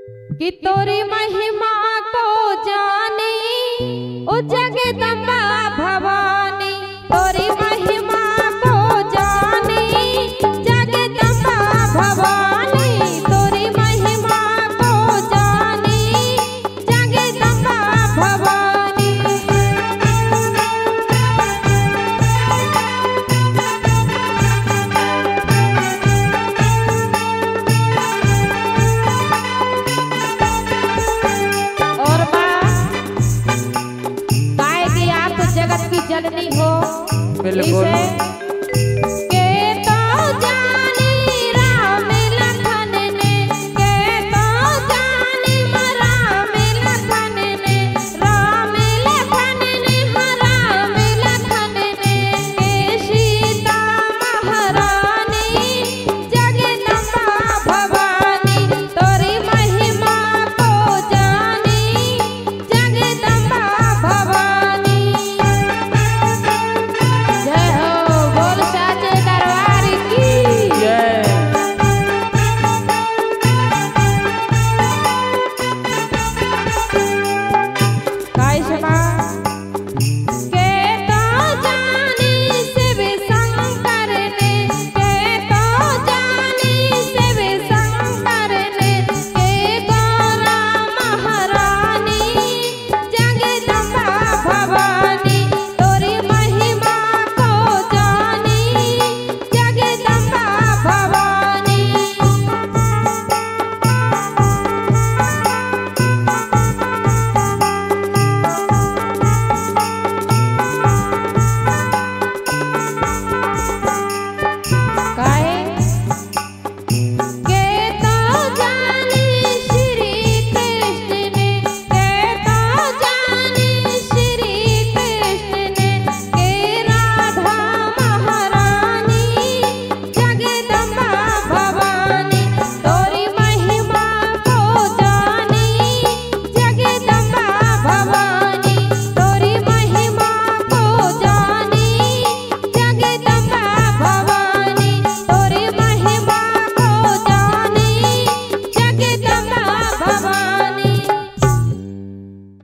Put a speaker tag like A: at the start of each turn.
A: कि तोरी महिमा को जाने ओ जगदम्बा भवानी, तोरी महिमा को जाने जगदम्बा भवानी, तोरी महिमा को जाने जगदम्बा भवानी। और जगत की जननी हो,
B: बिल्कुल।